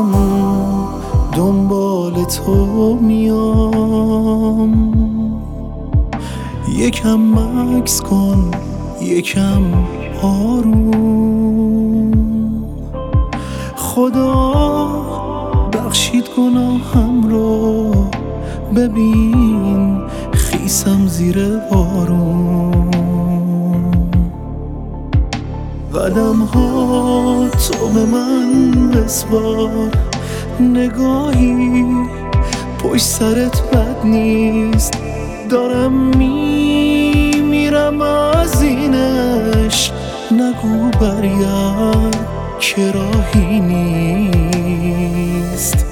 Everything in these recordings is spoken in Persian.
دارم دنبال تو میام، یکم مکث کن یکم آروم. خدا بخشید گناهم رو، ببین خیسم زیر بارون. قدم ها تو به من بسپار، نگاهی پشت سرت بد نیست. دارم میمیرم از این عشق، نگو برگرد که راهی نیست.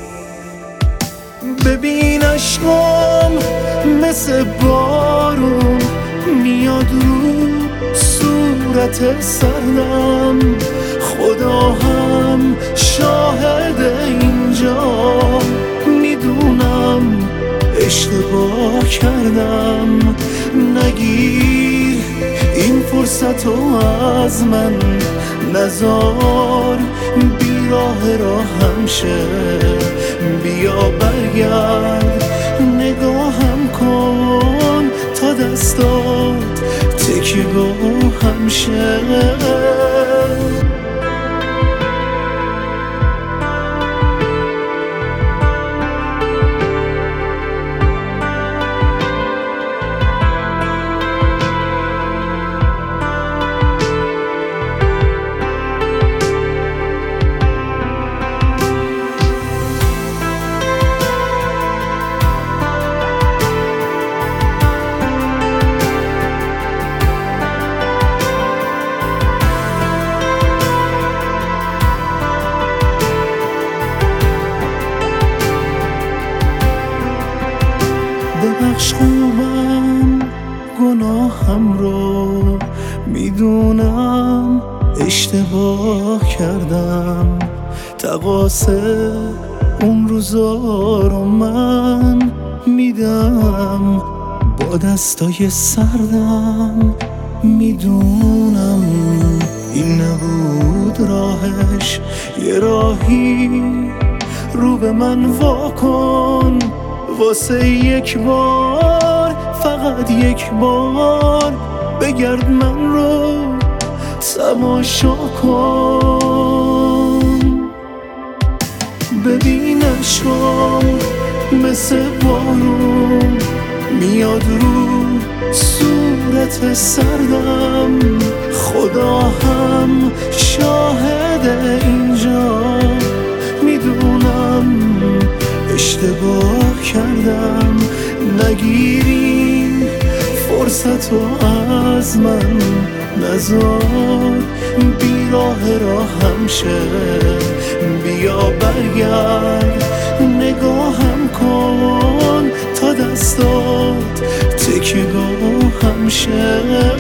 ببین عشقم مثل بارون میاد رو صورت سردم. خدا هم شاهد اینجا، میدونم اشتباه کردم. نگیر این فرصتو از من، نزار بیراه راهم شه. بیا برگرد نگاهم کن تا دستات تکیه‌گاهم شه. ببخش خوبم گناهم رو، میدونم اشتباه کردم. تقاصه اون روزا رو من میدم با دستای سردم. میدونم این نبود راهش، یه راهی رو به من واکن. واسه یک بار، فقط یک بار بگرد من رو تماشا کن. ببین عشقم مثل بارون میاد رو صورت سردم. خدا هم شاهد اینجا، میدونم اشتباه کردم. نگیرین فرصتو از من، نزار بیراه راهم شه. بیا برگرد نگاهم کن تا دستات تکیه‌گاهم شه.